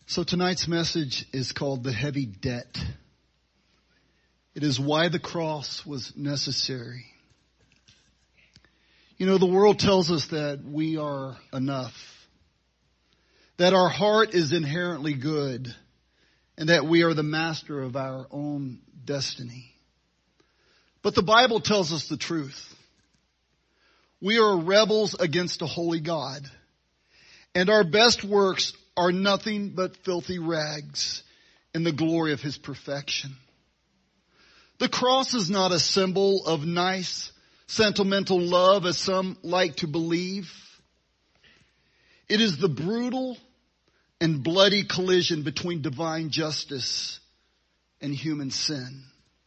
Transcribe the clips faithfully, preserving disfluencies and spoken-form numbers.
So tonight's message is called The Heavy Debt. It is why the cross was necessary. You know, the world tells us that we are enough, that our heart is inherently good, and that we are the master of our own destiny. But the Bible tells us the truth. We are rebels against a holy God, and our best works are nothing but filthy rags in the glory of His perfection. The cross is not a symbol of nice, sentimental love as some like to believe. It is the brutal and bloody collision between divine justice and human sin.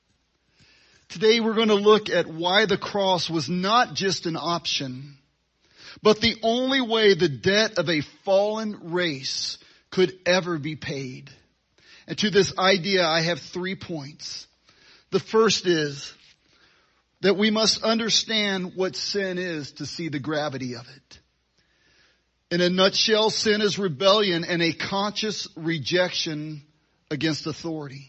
Today we're going to look at why the cross was not just an option, but the only way the debt of a fallen race could ever be paid. And to this idea, I have three points. The first is that we must understand what sin is to see the gravity of it. In a nutshell, sin is rebellion and a conscious rejection against authority.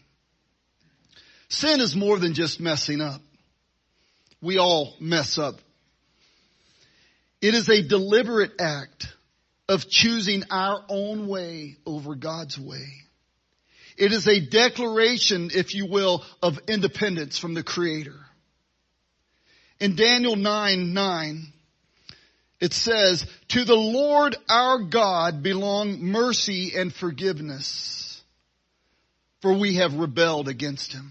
Sin is more than just messing up. We all mess up. It is a deliberate act of choosing our own way over God's way. It is a declaration, if you will, of independence from the Creator. In Daniel nine nine, it says, "To the Lord our God belong mercy and forgiveness, for we have rebelled against Him."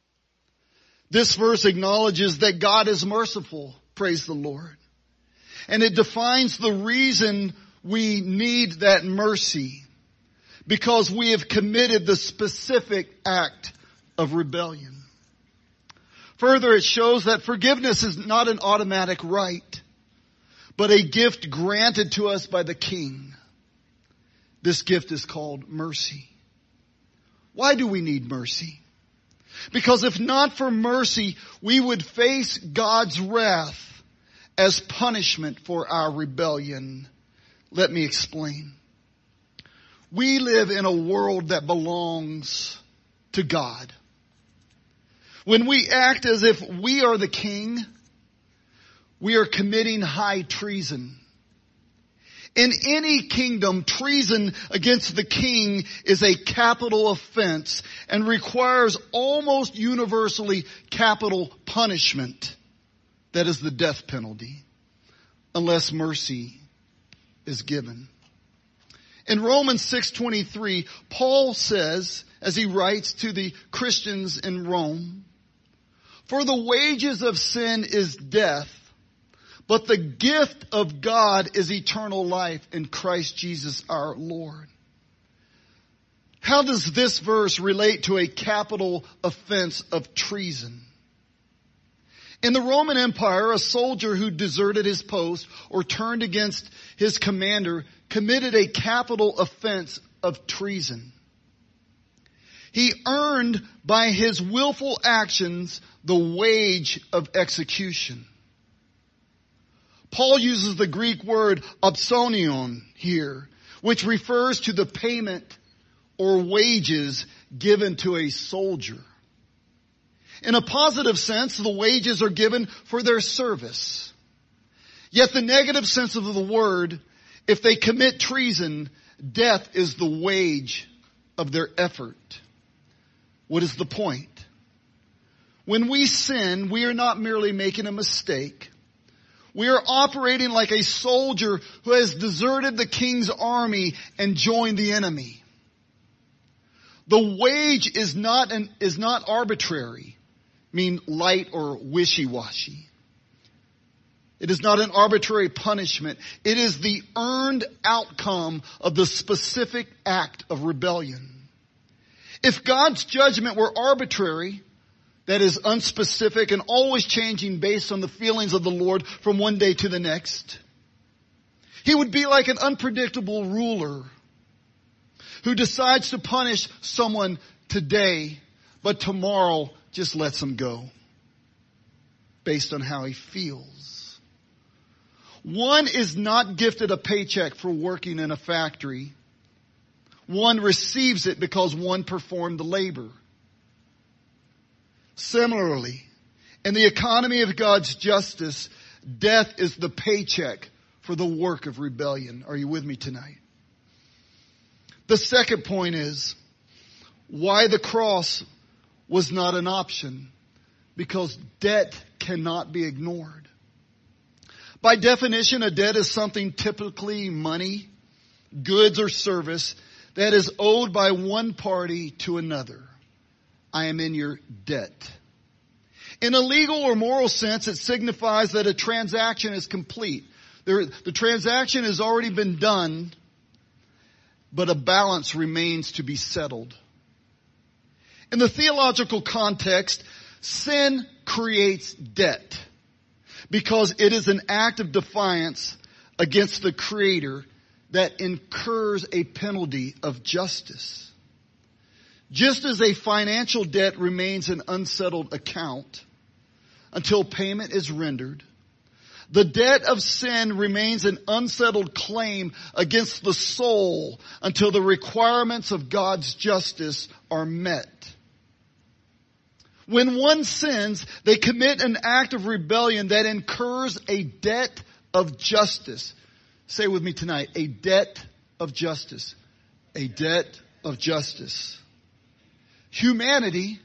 This verse acknowledges that God is merciful. Praise the Lord. And it defines the reason we need that mercy, because we have committed the specific act of rebellion. Further, it shows that forgiveness is not an automatic right, but a gift granted to us by the King. This gift is called mercy. Why do we need mercy? Because if not for mercy, we would face God's wrath as punishment for our rebellion. Let me explain. We live in a world that belongs to God. When we act as if we are the king, we are committing high treason. In any kingdom, treason against the king is a capital offense and requires almost universally capital punishment. That is the death penalty, unless mercy is given. In Romans six twenty-three, Paul says, as he writes to the Christians in Rome, "For the wages of sin is death, but the gift of God is eternal life in Christ Jesus our Lord." How does this verse relate to a capital offense of treason? In the Roman Empire, a soldier who deserted his post or turned against his commander committed a capital offense of treason. He earned by his willful actions the wage of execution. Paul uses the Greek word opsonion here, which refers to the payment or wages given to a soldier. In a positive sense, the wages are given for their service. Yet the negative sense of the word, if they commit treason, death is the wage of their effort. What is the point? When we sin, we are not merely making a mistake. We are operating like a soldier who has deserted the king's army and joined the enemy. The wage is not an, is not arbitrary. Mean light or wishy-washy. It is not an arbitrary punishment. It is the earned outcome of the specific act of rebellion. If God's judgment were arbitrary, that is unspecific and always changing based on the feelings of the Lord from one day to the next, He would be like an unpredictable ruler who decides to punish someone today, but tomorrow just lets him go based on how he feels. One is not gifted a paycheck for working in a factory, One receives it because one performed the labor. Similarly, in the economy of God's justice, death is the paycheck for the work of rebellion. Are you with me tonight? The second point is why the cross was not an option. Because debt cannot be ignored. By definition, a debt is something, typically money, goods, or service that is owed by one party to another. I am in your debt. In a legal or moral sense, it signifies that a transaction is complete. There, the transaction has already been done, but a balance remains to be settled. In the theological context, sin creates debt because it is an act of defiance against the Creator that incurs a penalty of justice. Just as a financial debt remains an unsettled account until payment is rendered, the debt of sin remains an unsettled claim against the soul until the requirements of God's justice are met. When one sins, they commit an act of rebellion that incurs a debt of justice. Say with me tonight, a debt of justice. A debt of justice. Humanity,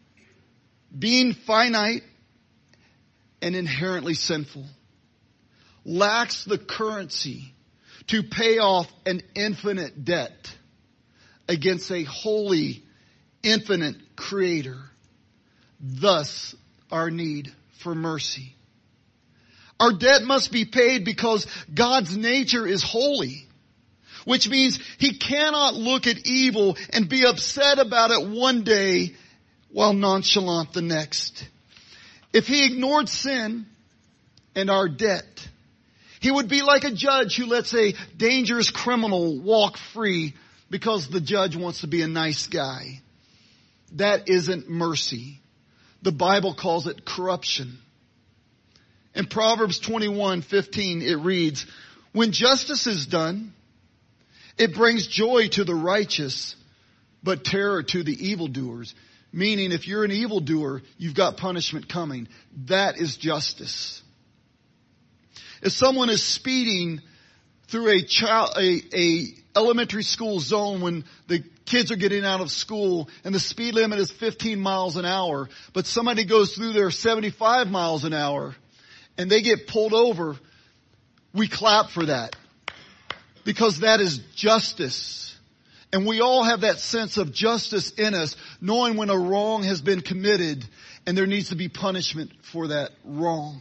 being finite and inherently sinful, lacks the currency to pay off an infinite debt against a holy, infinite Creator. Thus, our need for mercy. Our debt must be paid because God's nature is holy, which means He cannot look at evil and be upset about it one day while nonchalant the next. If He ignored sin and our debt, He would be like a judge who lets a dangerous criminal walk free because the judge wants to be a nice guy. That isn't mercy. The Bible calls it corruption. In Proverbs twenty-one fifteen, it reads, when justice is done, it brings joy to the righteous, but terror to the evildoers. Meaning, if you're an evildoer, you've got punishment coming. That is justice. If someone is speeding through a child, a, a elementary school zone when the kids are getting out of school and the speed limit is fifteen miles an hour, but somebody goes through there seventy-five miles an hour and they get pulled over, we clap for that because that is justice. And we all have that sense of justice in us, knowing when a wrong has been committed and there needs to be punishment for that wrong.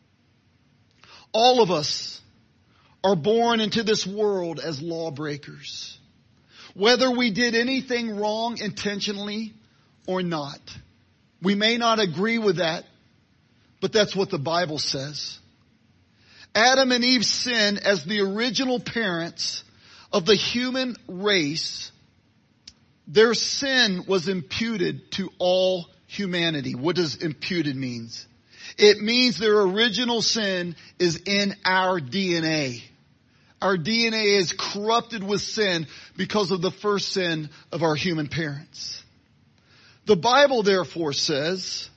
All of us are born into this world as lawbreakers. Whether we did anything wrong intentionally or not. We may not agree with that, but that's what the Bible says. Adam and Eve sinned as the original parents of the human race. Their sin was imputed to all humanity. What does imputed means? It means their original sin is in our D N A. Our D N A is corrupted with sin because of the first sin of our human parents. The Bible therefore says,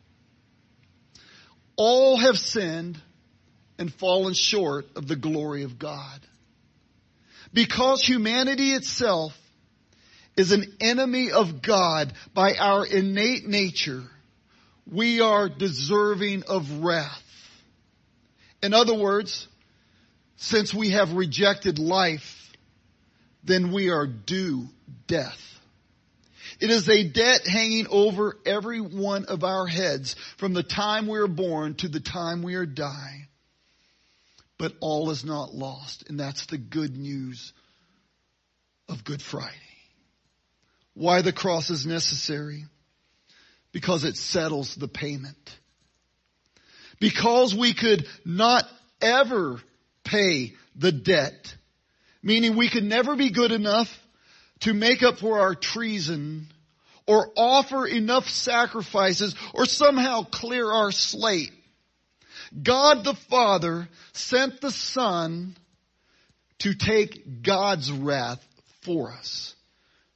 all have sinned and fallen short of the glory of God. Because humanity itself is an enemy of God by our innate nature, we are deserving of wrath. In other words, since we have rejected life, then we are due death. It is a debt hanging over every one of our heads from the time we are born to the time we are dying. But all is not lost, and that's the good news of Good Friday. Why the cross is necessary? Because it settles the payment. Because we could not ever pay the debt, meaning we could never be good enough to make up for our treason or offer enough sacrifices or somehow clear our slate. God the Father sent the Son to take God's wrath for us.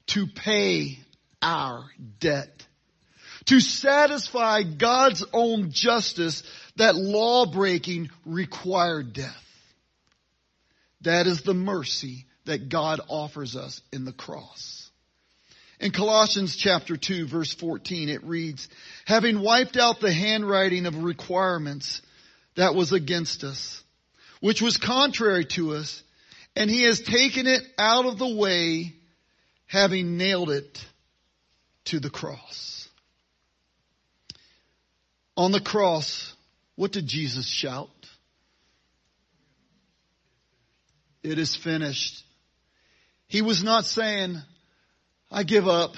to pay our debt, to satisfy God's own justice that law-breaking required death. That is the mercy that God offers us in the cross. In Colossians chapter two, verse fourteen, it reads, having wiped out the handwriting of requirements that was against us, which was contrary to us, and he has taken it out of the way, having nailed it to the cross. On the cross, what did Jesus shout? It is finished. He was not saying, I give up.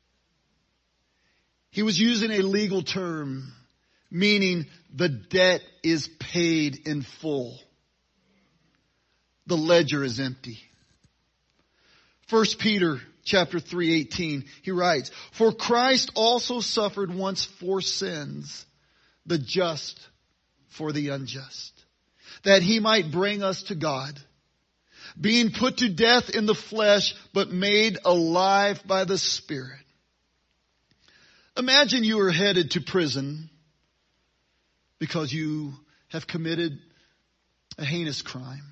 He was using a legal term, meaning the debt is paid in full. The ledger is empty. First Peter chapter three eighteen, he writes, for Christ also suffered once for sins, the just for the unjust, that he might bring us to God, being put to death in the flesh, but made alive by the Spirit. Imagine you are headed to prison because you have committed a heinous crime.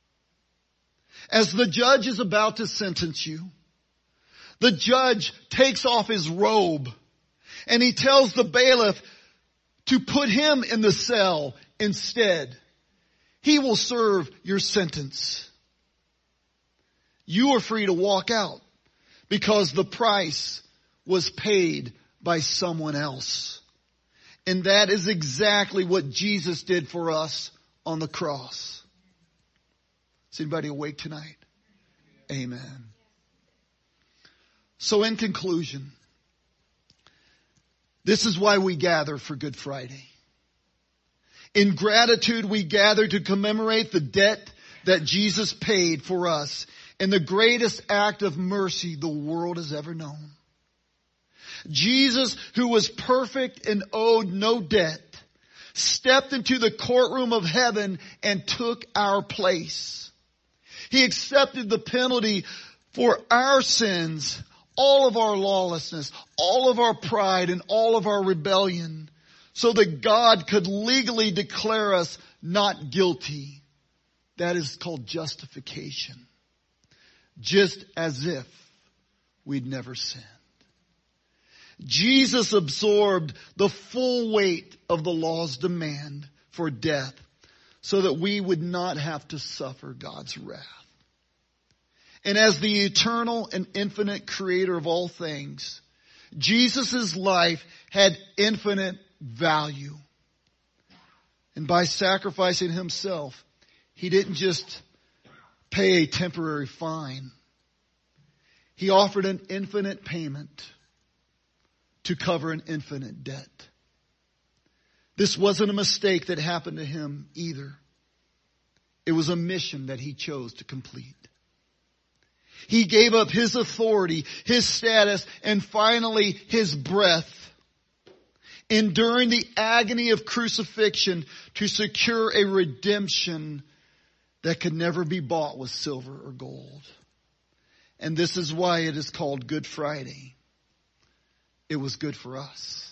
As the judge is about to sentence you, the judge takes off his robe and he tells the bailiff to put him in the cell instead. He will serve your sentence. You are free to walk out because the price was paid by someone else. And that is exactly what Jesus did for us on the cross. Is anybody awake tonight? Amen. So in conclusion, this is why we gather for Good Friday. In gratitude, we gather to commemorate the debt that Jesus paid for us in the greatest act of mercy the world has ever known. Jesus, who was perfect and owed no debt, stepped into the courtroom of heaven and took our place. He accepted the penalty for our sins, all of our lawlessness, all of our pride, and all of our rebellion, so that God could legally declare us not guilty. That is called justification. Just as if we'd never sinned. Jesus absorbed the full weight of the law's demand for death so that we would not have to suffer God's wrath. And as the eternal and infinite creator of all things, Jesus' life had infinite value. And by sacrificing himself, he didn't just pay a temporary fine. He offered an infinite payment to cover an infinite debt. This wasn't a mistake that happened to him either. It was a mission that he chose to complete. He gave up his authority, his status, and finally his breath, enduring the agony of crucifixion to secure a redemption that could never be bought with silver or gold. And this is why it is called Good Friday. It was good for us.